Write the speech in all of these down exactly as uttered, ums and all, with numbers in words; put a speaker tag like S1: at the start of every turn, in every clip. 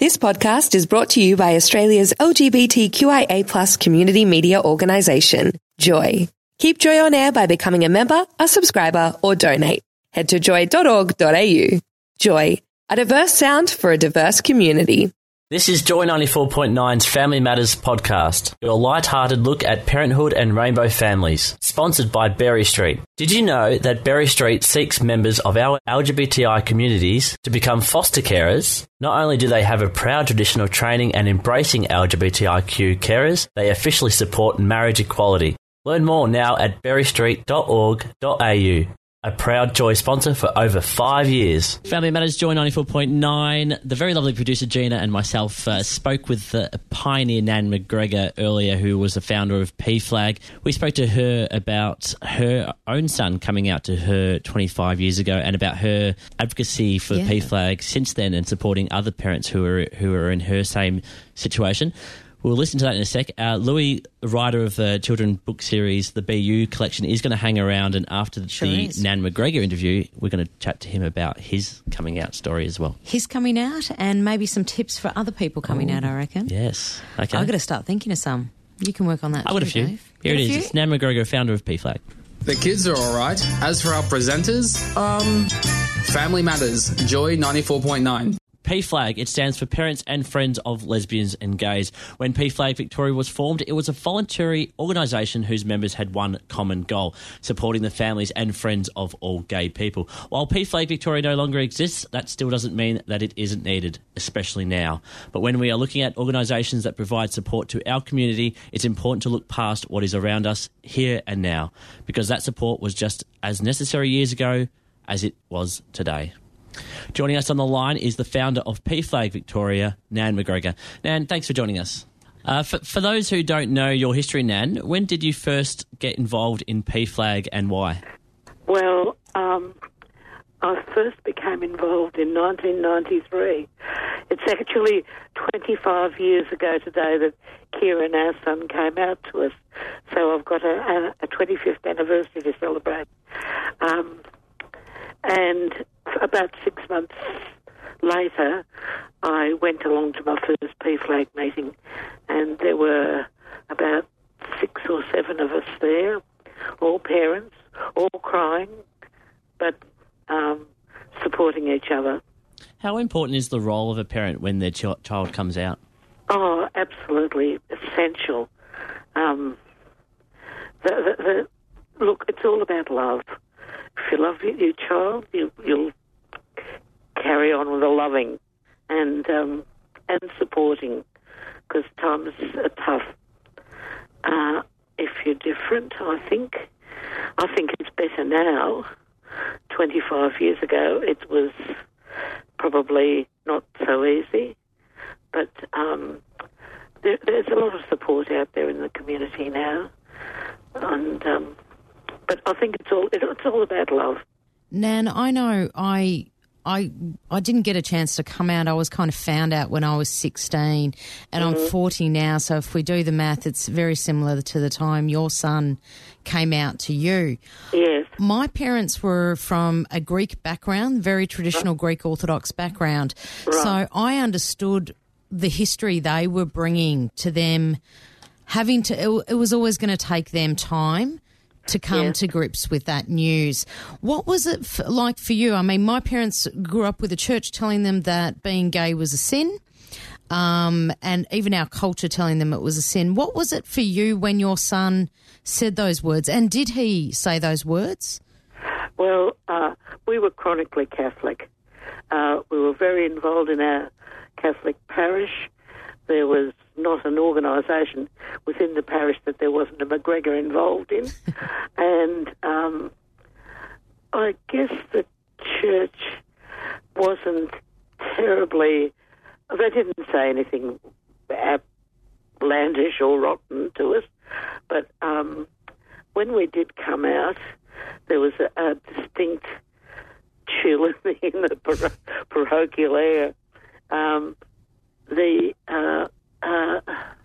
S1: This podcast is brought to you by Australia's L G B T Q I A plus community media organisation, Joy. Keep Joy on air by becoming a member, a subscriber, or donate. Head to joy dot org dot a u. Joy, a diverse sound for a diverse community.
S2: This is Joy ninety-four point nine's Family Matters podcast, your light-hearted look at parenthood and rainbow families, sponsored by Berry Street. Did you know that Berry Street seeks members of our L G B T I communities to become foster carers? Not only do they have a proud tradition of training and embracing L G B T I Q carers, they officially support marriage equality. Learn more now at berry street dot org dot a u. A proud Joy sponsor for over five years.
S3: Family Matters, Joy ninety-four point nine. The very lovely producer Gina and myself uh, spoke with uh, pioneer Nan McGregor earlier, who was the founder of P Flag. We spoke to her about her own son coming out to her twenty-five years ago and about her advocacy for yeah. P Flag since then and supporting other parents who are, who are in her same situation. We'll listen to that in a sec. Uh, Louis, the writer of the children book series, the B U collection, is going to hang around, and after sure the is. Nan McGregor interview, we're going to chat to him about his coming out story as well.
S4: His coming out and maybe some tips for other people coming
S3: Ooh,
S4: out, I reckon.
S3: Yes. Okay.
S4: I've got to start thinking of some. You can work on that
S3: I've got
S4: too,
S3: a few.
S4: Dave.
S3: Here
S4: got
S3: it is.
S4: Few?
S3: It's Nan McGregor, founder of P Flag.
S5: The kids are all right. As for our presenters, um, Family Matters, Joy ninety-four point nine.
S3: P Flag, it stands for Parents and Friends of Lesbians and Gays. When P Flag Victoria was formed, it was a voluntary organisation whose members had one common goal, supporting the families and friends of all gay people. While P Flag Victoria no longer exists, that still doesn't mean that it isn't needed, especially now. But when we are looking at organisations that provide support to our community, it's important to look past what is around us here and now, because that support was just as necessary years ago as it was today. Joining us on the line is the founder of P Flag Victoria, Nan McGregor. Nan, thanks for joining us. Uh, for, for those who don't know your history, Nan, when did you first get involved in P Flag and why?
S6: Well, um, I first became involved in nineteen ninety-three. It's actually twenty-five years ago today that Kieran, our son, came out to us. So I've got a, a, a twenty-fifth anniversary to celebrate. Um, and about six months later, I went along to my first P Flag meeting, and there were about six or seven of us there, all parents, all crying, but um, supporting each other.
S3: How important is the role of a parent when their ch- child comes out?
S6: Oh, absolutely essential. Um, the, the, the, look, it's all about love. If you love your, your child, you, you'll carry on with the loving and um, and supporting, because times are tough. Uh, if you're different, I think, I think it's better now. twenty-five years ago, it was probably not so easy, but um, there, there's a lot of support out there in the community now, and um, but I think it's all it's all about love.
S4: Nan, I know I I I didn't get a chance to come out. I was kind of found out when I was sixteen, and mm-hmm. I'm forty now, so if we do the math, it's very similar to the time your son came out to you.
S6: Yes.
S4: My parents were from a Greek background, very traditional right. Greek Orthodox background, right. So I understood the history they were bringing to them, having to, it, it was always going to take them time to come yeah. to grips with that news. What was it f- like for you? I mean, my parents grew up with a church telling them that being gay was a sin, um, and even our culture telling them it was a sin. What was it for you when your son said those words, and did he say those words?
S6: Well, uh, we were chronically Catholic. Uh, we were very involved in our Catholic parish. There was not an organisation within the parish that there wasn't a McGregor involved in. and um, I guess the church wasn't terribly... They didn't say anything outlandish or rotten to us, but um, when we did come out, there was a, a distinct chill in the, in the par- parochial air. Um, the... Uh, Uh,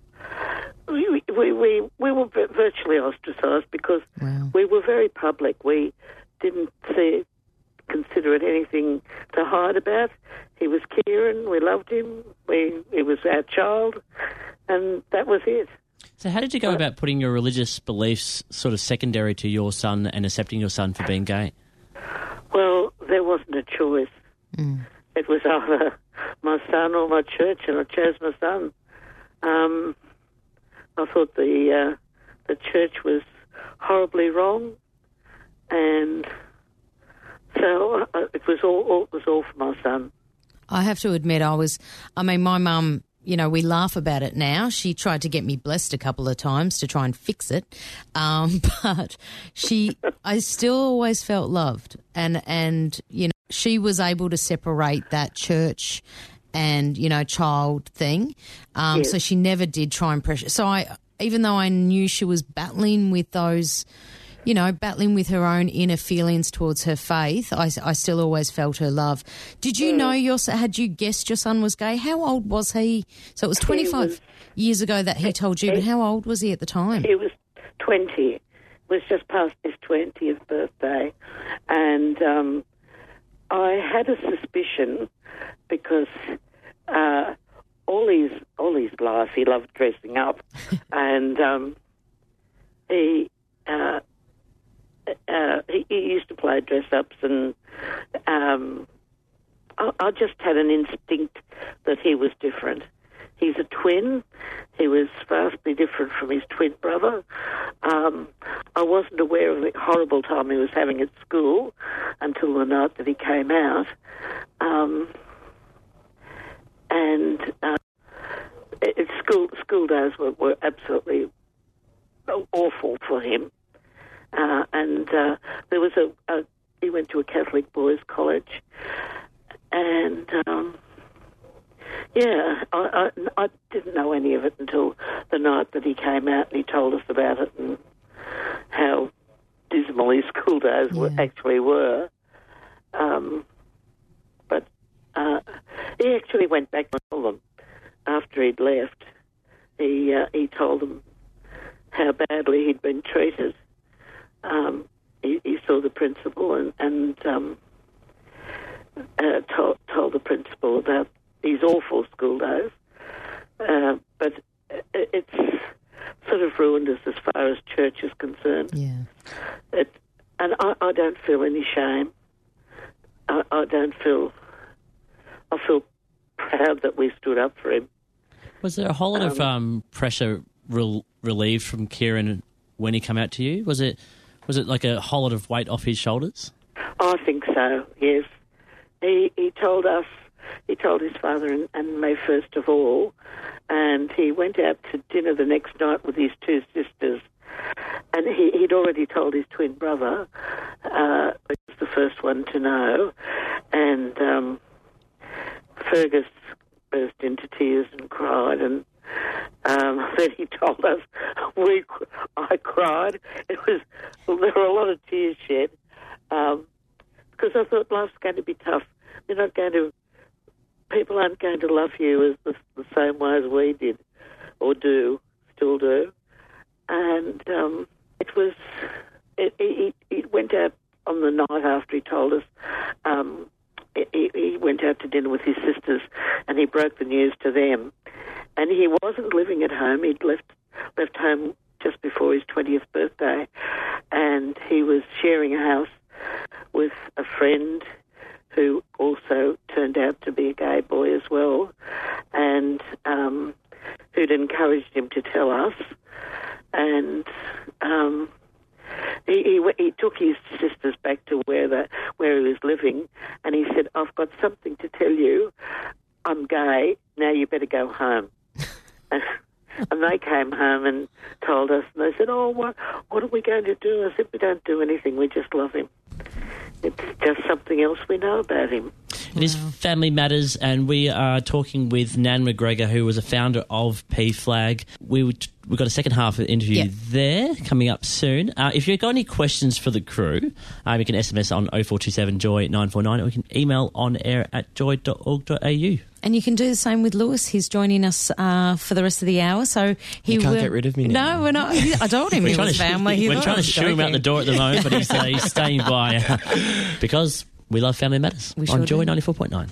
S6: we, we we we were virtually ostracised because wow. we were very public. We didn't see, consider it anything to hide about. He was Kieran. We loved him. We he, he was our child, and that was it.
S3: So how did you go about putting your religious beliefs sort of secondary to your son and accepting your son for being gay?
S6: Well, there wasn't a choice. Mm. It was either my son or my church, and I chose my son. Um, I thought the uh, the church was horribly wrong, and so uh, it was all, all it was all for my son.
S4: I have to admit, I was. I mean, my mum. You know, we laugh about it now. She tried to get me blessed a couple of times to try and fix it, um, but she, I still always felt loved, and and you know, she was able to separate that church and you know child thing. Um, yes. So she never did try and pressure. So I, even though I knew she was battling with those. You know, battling with her own inner feelings towards her faith, I, I still always felt her love. Did you mm. know your had you guessed your son was gay? How old was he? So it was twenty-five was, years ago that he told you, he, but how old was he at the time?
S6: He was twenty. It was just past his twentieth birthday. And um, I had a suspicion because uh, all his, all his life he loved dressing up. and um, he... Uh, Uh, he, he used to play dress-ups, and um, I, I just had an instinct that he was different. He's a twin. He was vastly different from his twin brother. Um, I wasn't aware of the horrible time he was having at school until the night that he came out. Um, and uh, it, school school days were, were absolutely awful for him. Uh, and uh, there was a, a, he went to a Catholic boys' college, and um, yeah, I, I, I didn't know any of it until the night that he came out and he told us about it and how dismal his school days yeah. were, actually were. Um, but uh, he actually went back to tell them after he'd left. He uh, he told them how badly he'd been treated. Um, he, he saw the principal and, and um, uh, told, told the principal about these awful school days. Uh, but it, it's sort of ruined us as far as church is concerned.
S4: Yeah.
S6: It, and I, I don't feel any shame. I, I don't feel... I feel proud that we stood up for him.
S3: Was there a whole lot um, of um, pressure re- relieved from Kieran when he came out to you? Was it... Was it like a whole lot of weight off his shoulders?
S6: I think so, yes. He he told us, he told his father and, and me first of all, and he went out to dinner the next night with his two sisters, and he, he'd already told his twin brother, uh, he was the first one to know, and um, Fergus burst into tears and cried, and Um, then he told us, we, I cried. It was, well, there were a lot of tears shed, um, because I thought life's going to be tough. You're not going to, people aren't going to love you as the, the same way as we did, or do, still do. And um, it was, it, he, he went out on the night after he told us, um, he, he went out to dinner with his sisters, and he broke the news to them. And he wasn't living at home. He'd left left home just before his twentieth birthday, and he was sharing a house with a friend who also turned out to be a gay boy as well, and um, who'd encouraged him to tell us. And um, he, he he took his sisters back to where the where he was living, and he said, "I've got something to tell you. I'm gay. Now you better go home." And they came home and told us, and they said, "Oh, what what are we going to do?" I said, "We don't do anything. We just love him. It's just something else we know about him."
S3: It is Family Matters, and we are talking with Nan McGregor, who was a founder of P FLAG. We would, we've got a second half of the interview yep. there coming up soon. Uh, if you've got any questions for the crew, um, you can S M S on oh four two seven joy nine four nine, or you can email on air at joy dot org dot a u.
S4: And you can do the same with Lewis. He's joining us uh, for the rest of the hour. So he
S7: you can't
S4: will...
S7: get rid of me now.
S4: No, we're not. I told him he was family.
S3: He we're trying to shoo him out the door at the moment, but he's, uh, he's staying by because we love Family Matters
S4: we
S3: on
S4: sure
S3: Joy
S4: do.
S3: ninety-four point nine.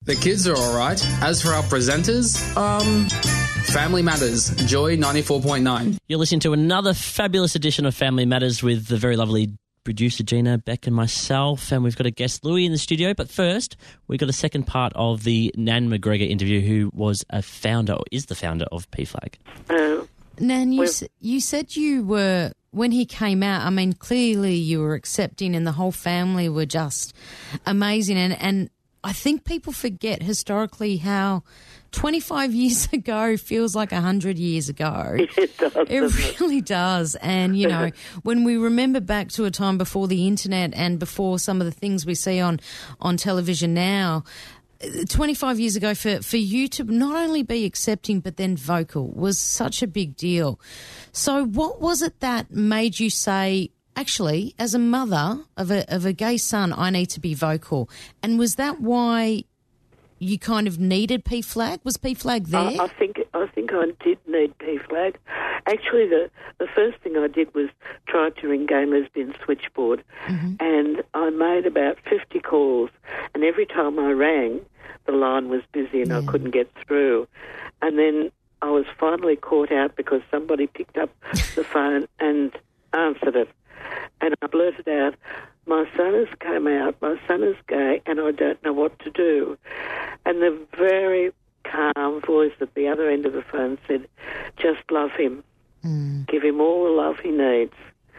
S5: The kids are all right. As for our presenters, um, Family Matters, Joy ninety-four point nine.
S3: You're listening to another fabulous edition of Family Matters with the very lovely producer Gina, Beck and myself, and we've got a guest Louis in the studio. But first, we've got a second part of the Nan McGregor interview, who was a founder, or is the founder of P FLAG.
S6: Uh,
S4: Nan, you, s- you said you were, when he came out, I mean, clearly you were accepting and the whole family were just amazing. And, and I think people forget historically how twenty-five years ago feels like one hundred years ago.
S6: It does.
S4: It really does. And, you know, when we remember back to a time before the internet and before some of the things we see on, on television now, twenty-five years ago, for, for you to not only be accepting but then vocal was such a big deal. So what was it that made you say, actually, as a mother of a of a gay son, I need to be vocal? And was that why you kind of needed P FLAG? Was P FLAG there?
S6: I, I think I think I did need P FLAG. Actually, the, the first thing I did was try to ring Gay and Lesbian Switchboard, mm-hmm. and I made about fifty calls, and every time I rang, the line was busy and yeah. I couldn't get through. And then I was finally caught out because somebody picked up the phone and answered it. And I blurted out, my son has come out, my son is gay, and I don't know what to do. And the very calm voice at the other end of the phone said, just love him. Mm. Give him all the love he needs.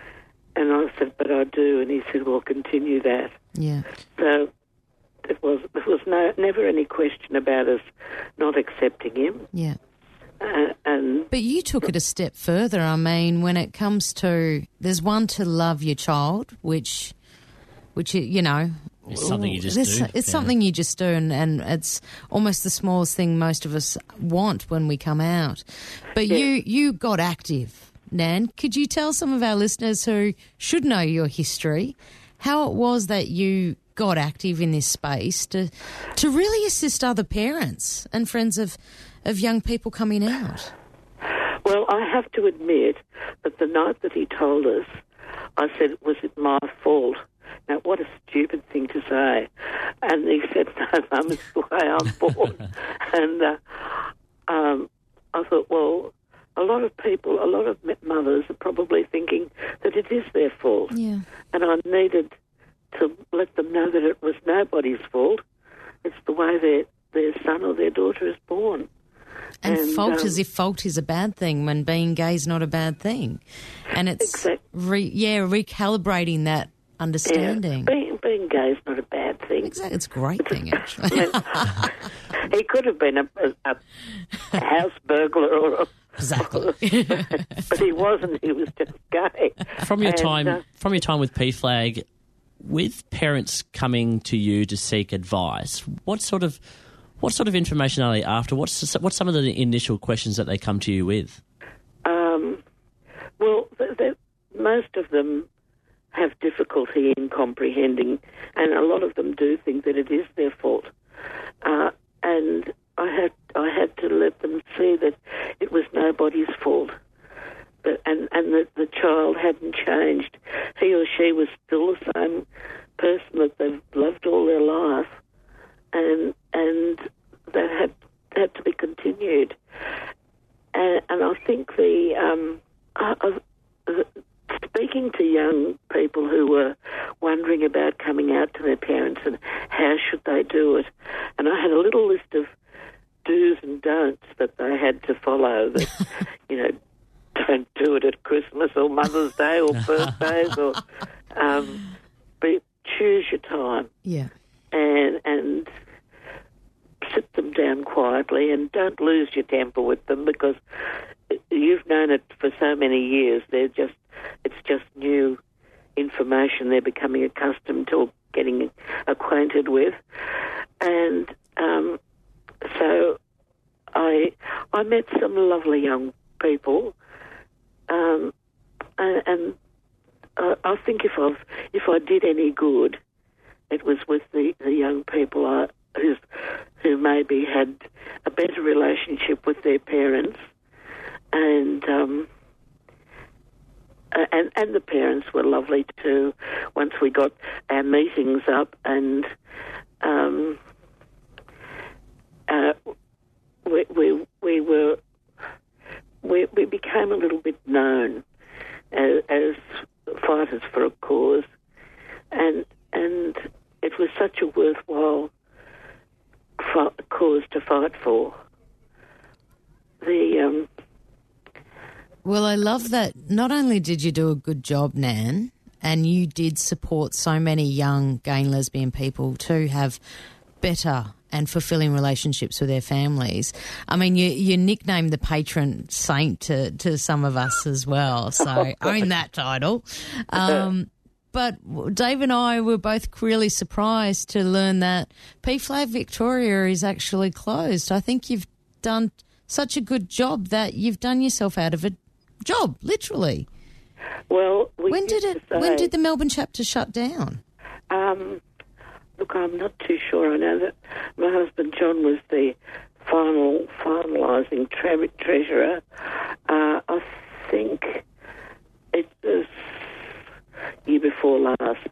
S6: And I said, but I do. And he said, well, continue that.
S4: Yeah.
S6: So it was, there was no, never any question about us not accepting him.
S4: Yeah.
S6: Uh, and
S4: but you took it a step further. I mean, when it comes to, there's one to love your child, which, which you know,
S3: it's something you just
S4: do. It's
S3: yeah.
S4: something you just do, and, and it's almost the smallest thing most of us want when we come out. But
S6: yeah.
S4: you you got active, Nan. Could you tell some of our listeners who should know your history how it was that you got active in this space to to really assist other parents and friends of of young people coming out?
S6: Well, I have to admit that the night that he told us, I said, was it my fault? Now, what a stupid thing to say. And he said, no, Mum, it's the way I'm born. and uh, um, I thought, well, a lot of people, a lot of mothers are probably thinking that it is their fault.
S4: Yeah.
S6: And I needed to let them know that it was nobody's fault. It's the way their, their son or their daughter is born.
S4: And, and fault
S6: um,
S4: as if fault is a bad thing when being gay is not a bad thing. And it's,
S6: exact-
S4: re, yeah, recalibrating that understanding.
S6: Yeah, being, being gay is not a bad thing.
S4: Exactly. It's a great thing, actually.
S6: He could have been a, a, a house burglar or a...
S4: Exactly.
S6: But he wasn't. He was just gay.
S3: From your
S6: and,
S3: time,
S6: uh,
S3: from your time with P FLAG, with parents coming to you to seek advice, what sort of what sort of information are they after? What's what's some of the initial questions that they come to you with?
S6: Um, well, the, the, most of them have difficulty in comprehending, and a lot of them do think that it is their fault. Uh, and I had I had to let them see that it was nobody's fault, but and and that the child hadn't changed. He or she was still the same person that they've loved all their life, and and that had had to be continued. And, and I think the, um, I, I, the speaking to young people who were wondering about coming out to their parents and how should they do it, and I had a little list of do's and don'ts that they had to follow. That you know, don't do it at Christmas or Mother's Day or birthdays, or um, but choose your time.
S4: Yeah,
S6: and and sit them down quietly, and don't lose your temper with them because you've known it for so many years. They're just it's just new information they're becoming accustomed to or getting acquainted with, and um, so I I met some lovely young people, um, and, and I, I think if I if I did any good, it was with the, the young people I, who's, who maybe had a better relationship with their parents, and um, and and the parents were lovely too. Once we got our meetings up, and um, we we, we were we, we became a little bit known as, as fighters for a cause, and and it was such a worthwhile fi- cause to fight for. The um,
S4: Well, I love that not only did you do a good job, Nan, and you did support so many young gay and lesbian people to have better and fulfilling relationships with their families. I mean, you, you nicknamed the patron saint to, to some of us as well, so own that title. Um, but Dave and I were both really surprised to learn that P F L A G Victoria is actually closed. I think you've done such a good job that you've done yourself out of a job, literally.
S6: Well, we
S4: when did it?
S6: say,
S4: when did the Melbourne chapter shut down?
S6: Um, look, I'm not too sure. I know that my husband John was the final finalising tre- treasurer. Uh, I think it was year before last,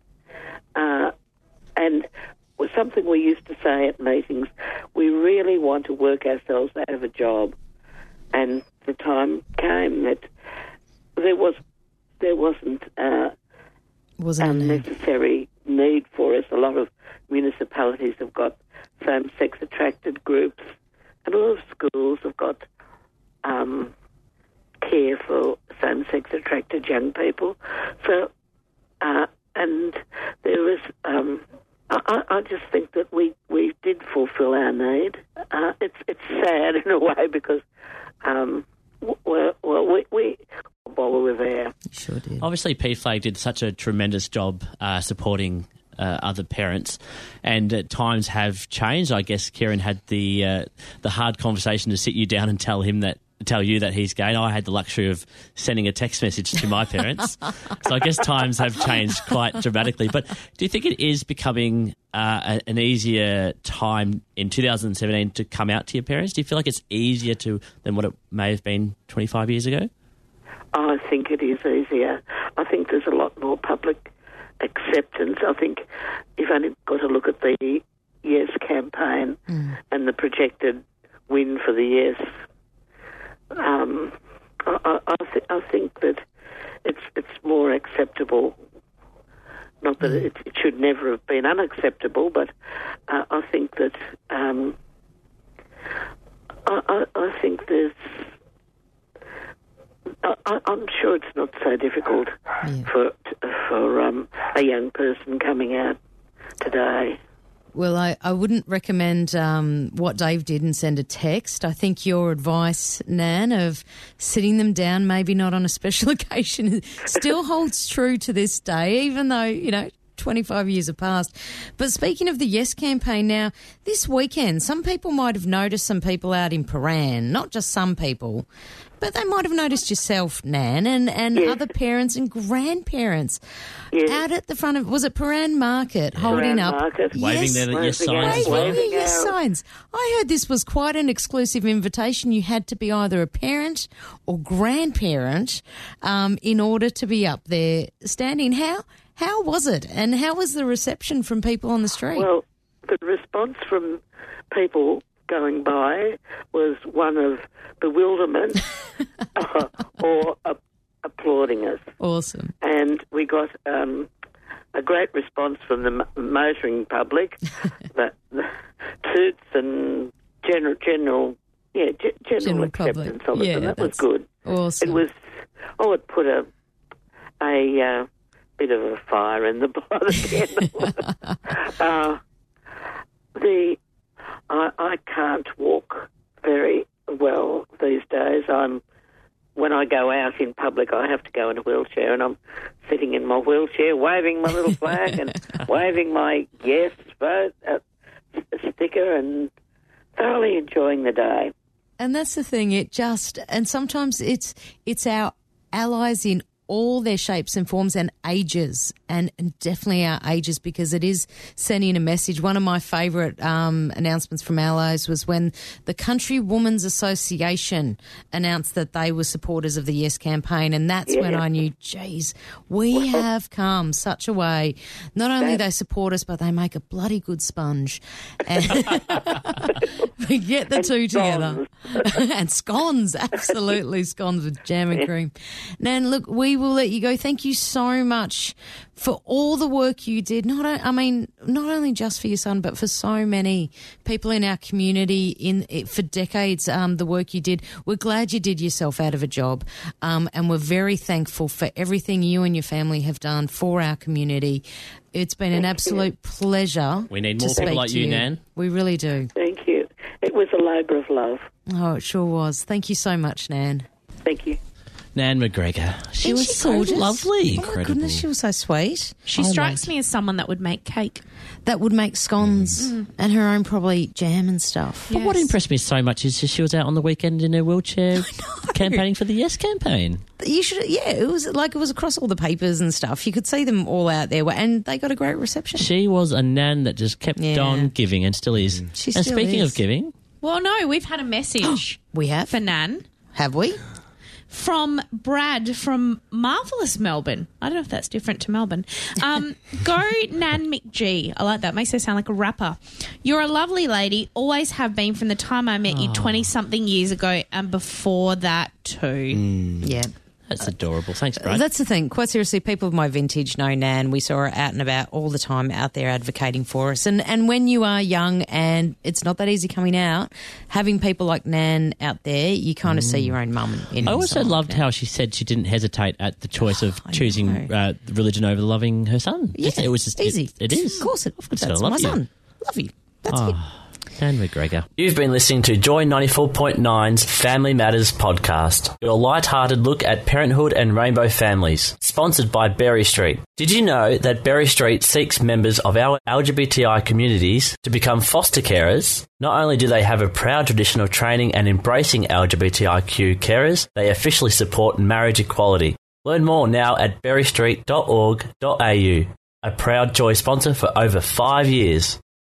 S6: uh, and was something we used to say at meetings. We really want to work ourselves out of a job, and the time came that there was there wasn't uh,
S4: Wasn't
S6: a necessary need for us. A lot of municipalities have got same-sex attracted groups, and a lot of schools have got um, care for same-sex attracted young people. So, uh, and there was. Um, I, I just think that we, we did fulfil our need. Uh, it's it's sad in a way because, um, well, well we, we while we were there.
S4: Sure did.
S3: Obviously, P F L A G did such a tremendous job uh, supporting uh, other parents, and at times have changed. I guess Kieran had the uh, the hard conversation to sit you down and tell him that. Tell you that he's gay. I had the luxury of sending a text message to my parents. So I guess times have changed quite dramatically. But do you think it is becoming uh, an easier time in two thousand seventeen to come out to your parents? Do you feel like it's easier to than what it may have been twenty-five years ago?
S6: I think it is easier. I think there's a lot more public acceptance. I think you've only got to look at the Yes campaign mm. and the projected win for the Yes. Um, I, I, th- I think that it's it's more acceptable. Not that it, it should never have been unacceptable, but uh, I think that um, I, I, I think there's. I, I'm sure it's not so difficult yeah. for for um, a young person coming out today.
S4: Well, I, I wouldn't recommend um, what Dave did and send a text. I think your advice, Nan, of sitting them down, maybe not on a special occasion, still holds true to this day, even though, you know, twenty-five years have passed. But speaking of the Yes campaign now, this weekend, some people might have noticed some people out in Paran, not just some people, but they might have noticed yourself, Nan, and, and
S6: yes.
S4: other parents and grandparents
S6: yes.
S4: out at the front of, was it Paran Market, holding
S6: Paran
S4: up.
S6: Market.
S3: Waving
S4: yes,
S3: their yes signs as well.
S4: Waving your yes signs. I heard this was quite an exclusive invitation. You had to be either a parent or grandparent um, in order to be up there standing. How How was it, and how was the reception from people on the street?
S6: Well, the response from people going by was one of bewilderment uh, or uh, applauding us.
S4: Awesome.
S6: And we got um, a great response from the m- motoring public, the, the toots and general, general, yeah, g- general,
S4: general
S6: acceptance
S4: public.
S6: of it,
S4: Yeah,
S6: and that was good.
S4: Awesome.
S6: It was, oh, it put a a uh, bit of a fire in the blood again. uh, the I, I can't walk very well these days. I'm when I go out in public, I have to go in a wheelchair, and I'm sitting in my wheelchair, waving my little flag and waving my yes vote uh, sticker, and thoroughly enjoying the day.
S4: And that's the thing. It just and sometimes it's it's our allies in all their shapes and forms and ages, and, and definitely our ages, because it is sending a message. One of my favourite um, announcements from Allies was when the Country Women's Association announced that they were supporters of the Yes campaign, and that's
S6: Yeah.
S4: when I knew, geez, we have come such a way. Not only they support us, but they make a bloody good sponge. And we get the
S6: And
S4: two
S6: scones.
S4: together. And scones, absolutely, scones with jam and cream. Nan, look, we will let you go. Thank you so much for all the work you did. Not, o- I mean, not only just for your son, but for so many people in our community in for decades. Um, the work you did. We're glad you did yourself out of a job, um, and we're very thankful for everything you and your family have done for our community. It's been an absolute pleasure.
S3: We need
S4: to
S3: more people
S4: speak
S3: like
S4: to
S3: you, Nan.
S4: We really do.
S6: Thank you. It was a labour of love.
S4: Oh, it sure was. Thank you so much, Nan.
S6: Thank you.
S3: Nan McGregor. She
S4: Isn't
S3: was
S4: she
S3: so
S4: gorgeous?
S3: lovely.
S4: Oh, my goodness, she was so sweet.
S7: She
S3: Oh,
S7: strikes
S3: mate.
S7: me as someone that would make cake.
S4: That would make scones and her own probably jam and stuff.
S3: But what
S7: Yes.
S3: impressed me so much is she was out on the weekend in her wheelchair campaigning for the Yes campaign.
S4: You should, yeah. It was like it was across all the papers and stuff. You could see them all out there, and they got a great reception.
S3: She was a Nan that just kept
S4: Yeah.
S3: on giving and still is.
S4: She
S3: and
S4: still
S3: speaking
S4: is.
S3: of giving,
S7: Well, no, we've had a message
S4: We have,
S7: for Nan
S4: have we?
S7: from Brad from Marvellous Melbourne. I don't know if that's different to Melbourne. Um, go Nan McG. I like that. Makes her sound like a rapper. You're a lovely lady. Always have been from the time I met you twenty-something years ago and before that too.
S4: Yeah.
S3: that's adorable. Thanks, Brad.
S4: That's the thing. Quite seriously, people of my vintage know Nan. We saw her out and about all the time out there advocating for us. And and when you are young and it's not that easy coming out, having people like Nan out there, you kind of see your own mum in
S3: I also
S4: someone
S3: loved
S4: like Nan.
S3: how she said she didn't hesitate at the choice of
S4: I
S3: choosing
S4: know.
S3: uh, religion over loving her son.
S4: Yeah,
S3: Just- it was just
S4: easy.
S3: It, it is.
S4: Of course it.
S3: Of course,
S4: That's
S3: I love
S4: my
S3: you.
S4: son. Love you. That's it.
S3: Oh, Nan McGregor.
S2: You've been listening to Joy ninety-four point nine's Family Matters podcast, your light-hearted look at parenthood and rainbow families, sponsored by Berry Street. Did you know that Berry Street seeks members of our L G B T I communities to become foster carers? Not only do they have a proud tradition of training and embracing L G B T I Q carers, they officially support marriage equality. Learn more now at berry street dot org dot a u, a proud Joy sponsor for over five years.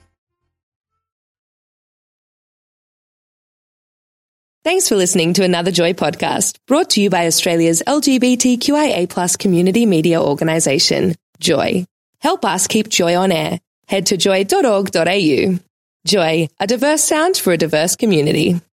S1: Thanks for listening to another Joy podcast, brought to you by Australia's L G B T Q I A plus community media organisation, Joy. Help us keep Joy on air. Head to joy dot org dot a u. Joy, a diverse sound for a diverse community.